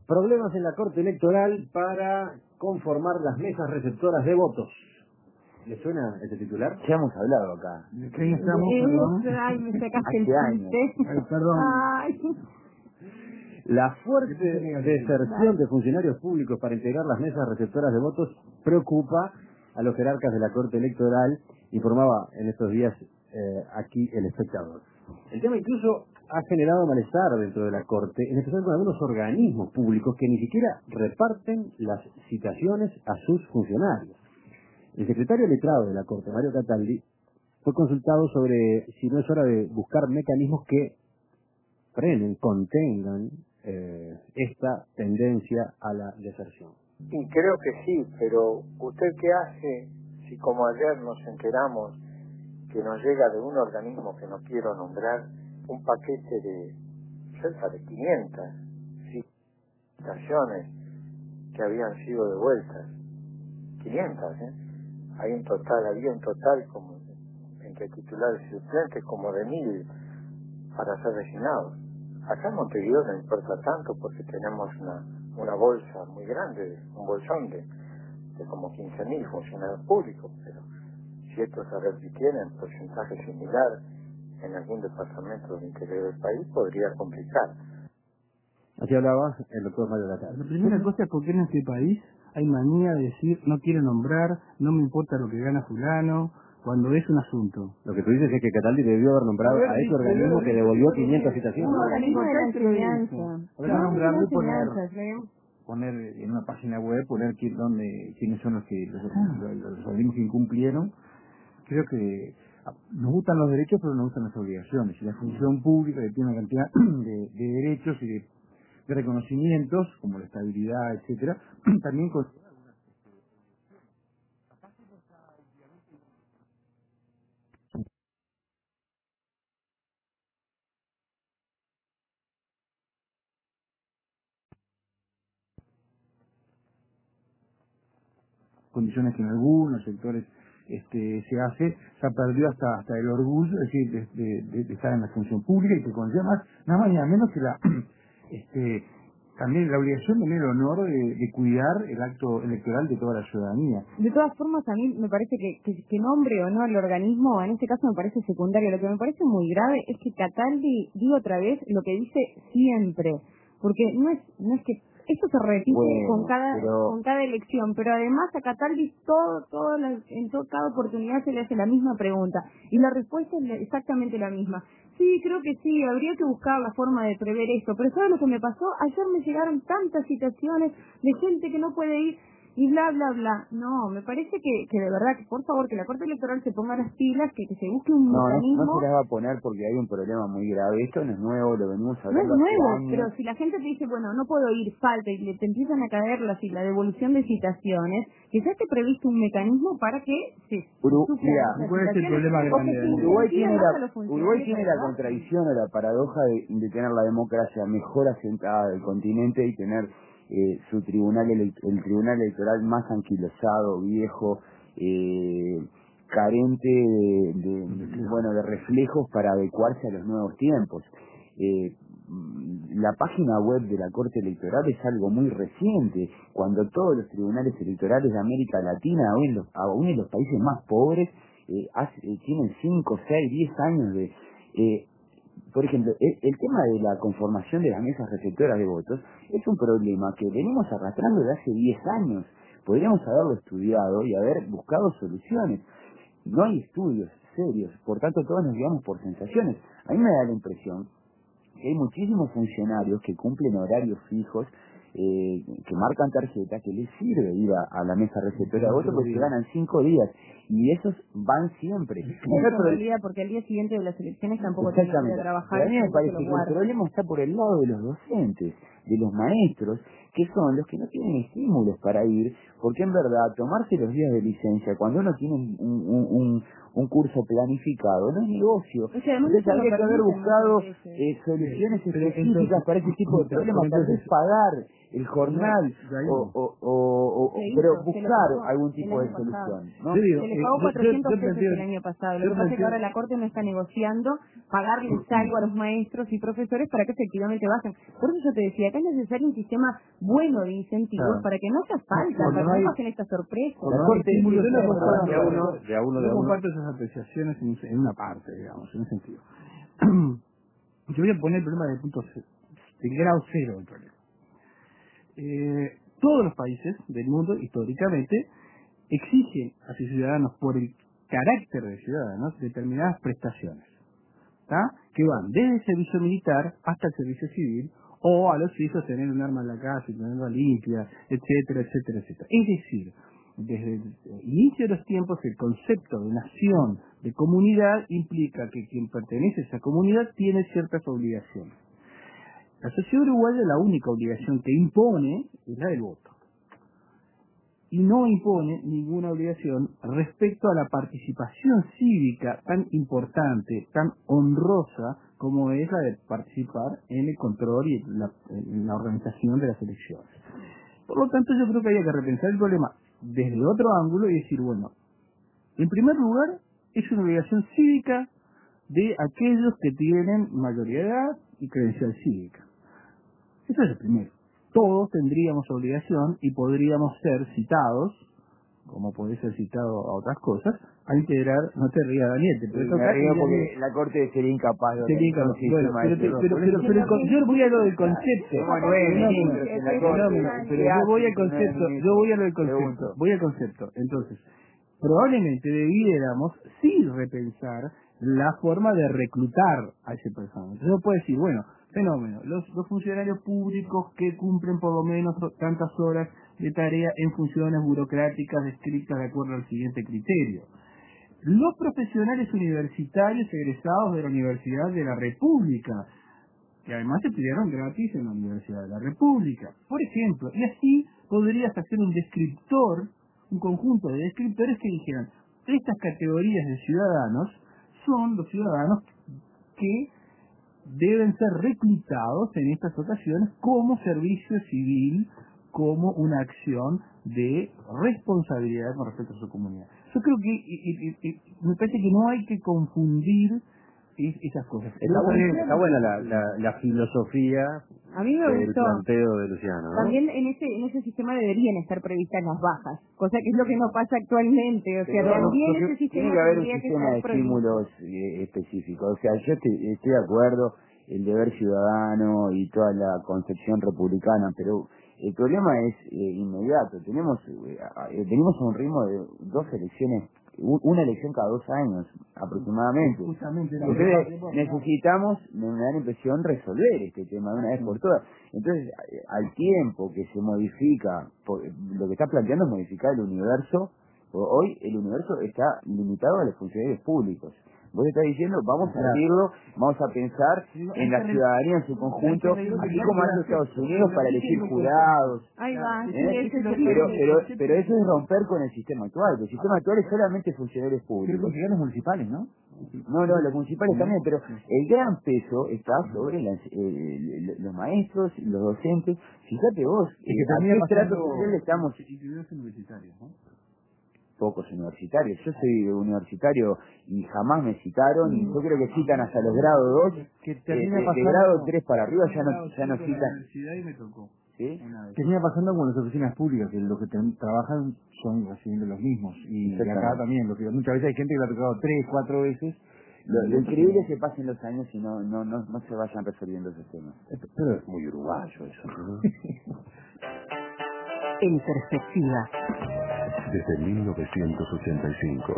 Problemas en la Corte Electoral para conformar las mesas receptoras de votos. ¿Le suena este titular? Ya hemos hablado acá. ¿De qué estamos? Ay, me sacaste el Hace años. chiste. Ay, perdón. Ay. La fuerte deserción de funcionarios públicos para integrar las mesas receptoras de votos preocupa a los jerarcas de la Corte Electoral, informaba en estos días aquí El Espectador. El tema incluso ha generado malestar dentro de la Corte, en especial con algunos organismos públicos que ni siquiera reparten las citaciones a sus funcionarios. El secretario letrado de la Corte, Mario Cataldi, fue consultado sobre si no es hora de buscar mecanismos que frenen, contengan esta tendencia a la deserción. Y creo que sí, pero ¿usted qué hace si como ayer nos enteramos que nos llega de un organismo que no quiero nombrar un paquete de cerca de 500 citaciones que habían sido devueltas? 500, había un total como entre titulares y suplentes como de 1000 para ser designados. Acá en Montevideo no importa tanto porque tenemos una bolsa muy grande, un bolsón de como 15.000 funcionarios públicos, pero si esto se repitiera en porcentaje similar en algún departamento del interior del país, podría complicar. Así hablaba el doctor Mario Cataldi. La primera cosa es porque en este país hay manía de decir no quiero nombrar, no me importa lo que gana fulano, cuando es un asunto. Lo que tú dices es que Cataldi debió haber nombrado a ese organismo que devolvió 500 citaciones. Un organismo de la enseñanza. Habrá nombrarlo y Enseñanza, poner en una página web, poner quiénes son los organismos que incumplieron. Creo que nos gustan los derechos, pero nos gustan las obligaciones. Y la función pública, que tiene una cantidad de derechos y de reconocimientos, como la estabilidad, etcétera, también con condiciones que en algunos sectores se hace, se ha perdido hasta el orgullo, es decir, de estar en la función pública y que conlleva nada más y nada menos que también la obligación, también el honor de cuidar el acto electoral de toda la ciudadanía. De todas formas, a mí me parece que nombre o no el organismo, en este caso me parece secundario. Lo que me parece muy grave es que Cataldi diga otra vez lo que dice siempre, porque no es que esto se repite con cada elección, pero además a Cataldi en cada oportunidad se le hace la misma pregunta y la respuesta es exactamente la misma. Sí, creo que sí, habría que buscar la forma de prever esto, pero ¿sabes lo que me pasó? Ayer me llegaron tantas citaciones de gente que no puede ir y bla, bla, bla. No, me parece que de verdad, que por favor, que la Corte Electoral se ponga las pilas, que se busque un mecanismo. No se las va a poner porque hay un problema muy grave. Esto no es nuevo, lo venimos hablando. No es nuevo, pero si la gente te dice, bueno, no puedo ir, falta, y te empiezan a caer la devolución de citaciones, que ya esté previsto un mecanismo para que se ¿cuál es el problema grande? Uruguay tiene la contradicción o la paradoja de tener la democracia mejor asentada del continente y tener su el tribunal electoral más anquilosado, viejo, carente de reflejos para adecuarse a los nuevos tiempos. La página web de la Corte Electoral es algo muy reciente, cuando todos los tribunales electorales de América Latina, aún en los países más pobres, tienen 5, 6, 10 años de... por ejemplo, el tema de la conformación de las mesas receptoras de votos es un problema que venimos arrastrando desde hace 10 años. Podríamos haberlo estudiado y haber buscado soluciones. No hay estudios serios, por tanto todos nos guiamos por sensaciones. A mí me da la impresión que hay muchísimos funcionarios que cumplen horarios fijos, que marcan tarjeta, que les sirve ir a la mesa receptora de votos porque ganan 5 días y esos van siempre. Porque el día siguiente de las elecciones tampoco tienen que trabajar. Pero a mí me parece que el problema está por el lado de los docentes, de los maestros, que son los que no tienen estímulos para ir, porque en verdad tomarse los días de licencia cuando uno tiene un curso planificado no es negocio. Entonces habría que haber buscado soluciones específicas para ese tipo de problemas, tal vez pagar el jornal, pero buscar algún tipo de solución, ¿no? Se le pagó 400 pesos el año pasado. Lo que pasa es que ahora la Corte no está negociando pagarles algo a los maestros y profesores para que efectivamente bajen. Por eso yo te decía, acá es necesario un sistema bueno de incentivos para que no haya falta, para que no pasen estas sorpresas. La Corte de comparto esas apreciaciones en una parte, digamos, en un sentido. Yo voy a poner el problema del punto del grado cero del problema. Todos los países del mundo, históricamente, exigen a sus ciudadanos, por el carácter de ciudadanos, determinadas prestaciones, ¿tá? Que van desde el servicio militar hasta el servicio civil, o a los hijos tener un arma en la casa y tenerla limpia, etcétera, etcétera, etcétera. Es decir, desde el inicio de los tiempos, el concepto de nación, de comunidad, implica que quien pertenece a esa comunidad tiene ciertas obligaciones. La sociedad uruguaya, la única obligación que impone es la del voto. Y no impone ninguna obligación respecto a la participación cívica tan importante, tan honrosa, como es la de participar en el control y en la organización de las elecciones. Por lo tanto, yo creo que había que repensar el problema desde otro ángulo y decir, bueno, en primer lugar, es una obligación cívica de aquellos que tienen mayoría de edad y credencial cívica. Eso es el primero. Todos tendríamos obligación y podríamos ser citados, como puede ser citado a otras cosas, a integrar, no te rías, Daniel, me río porque la Corte sería incapaz de organizar un sistema de yo voy a lo del concepto. Pero yo voy al concepto. Entonces, probablemente debiéramos sí repensar la forma de reclutar a ese personal. Entonces uno puede decir, bueno, fenómeno, los funcionarios públicos que cumplen por lo menos tantas horas de tarea en funciones burocráticas descritas de acuerdo al siguiente criterio. Los profesionales universitarios egresados de la Universidad de la República, que además estudiaron gratis en la Universidad de la República, por ejemplo, y así podrías hacer un descriptor, un conjunto de descriptores que dijeran, estas categorías de ciudadanos son los ciudadanos que deben ser reclutados en estas ocasiones como servicio civil, como una acción de responsabilidad con respecto a su comunidad. Yo creo que me parece que no hay que confundir esas cosas. Está buena la filosofía a mí me del gustó. planteo de Luciano, ¿no? También en ese sistema deberían estar previstas las bajas, cosa que es lo que no pasa actualmente. O sea, también ese sistema tiene que haber un tendría que sistema estar de previsto. estímulos específicos. O sea, yo estoy de acuerdo, el deber ciudadano y toda la concepción republicana, pero el problema es inmediato. Tenemos venimos a un ritmo de 2 elecciones, una elección cada 2 años aproximadamente. Entonces necesitamos, me da la impresión, resolver este tema de una vez por todas. Entonces, al tiempo que se modifica, lo que está planteando es modificar el universo. Hoy el universo está limitado a los funcionarios públicos. Vos estás diciendo, vamos a abrirlo, vamos a pensar en la ciudadanía en su conjunto, así como hace Estados Unidos para elegir jurados. Ahí va, Pero eso es romper con el sistema actual. El sistema actual es solamente funcionarios públicos. Pero funcionarios municipales, ¿no? No, los municipales también, pero el gran peso está sobre los maestros, los docentes. Fíjate vos, ¿a qué trato social estamos? Universitarios, ¿no? Pocos universitarios. Yo soy universitario y jamás me citaron, y yo creo que citan hasta los grados 2, de grado 3 para arriba ya no citan. Y me tocó. ¿Sí? Termina pasando con las oficinas públicas, que los que trabajan son recibiendo los mismos, y acá también, muchas veces hay gente que lo ha tocado 3, 4 veces. Lo increíble es que pasen los años y no se vayan resolviendo esos temas. Pero es muy uruguayo eso, ¿no? En perspectiva. Desde 1985.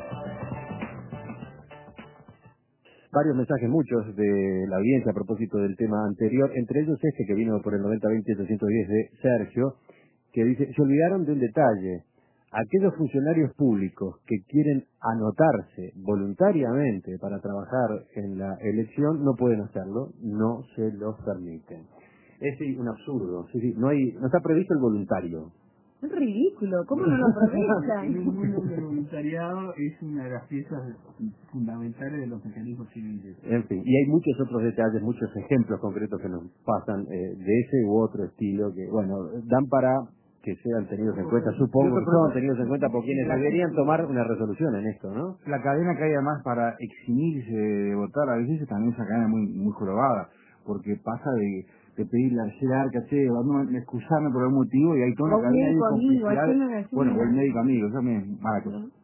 Varios mensajes, muchos de la audiencia a propósito del tema anterior, entre ellos este que vino por el 9020-810 de Sergio, que dice, se olvidaron de un detalle, aquellos funcionarios públicos que quieren anotarse voluntariamente para trabajar en la elección no pueden hacerlo, no se los permiten. Es un absurdo, no está previsto el voluntario. Es ridículo, ¿cómo no lo aprovechan? En un mundo donde el voluntariado es una de las piezas fundamentales de los mecanismos civiles. En fin, y hay muchos otros detalles, muchos ejemplos concretos que nos pasan de ese u otro estilo que, bueno, dan para que sean tenidos en cuenta, supongo que son tenidos en cuenta por quienes deberían tomar una resolución en esto, ¿no? La cadena que hay además para eximirse de votar a veces también es una cadena muy jorobada, porque pasa de pedirle al jerarca, che, excusarme por algún motivo, y hay toda una cadena de complejidades. Bueno, o el médico amigo, eso también es mala cosa.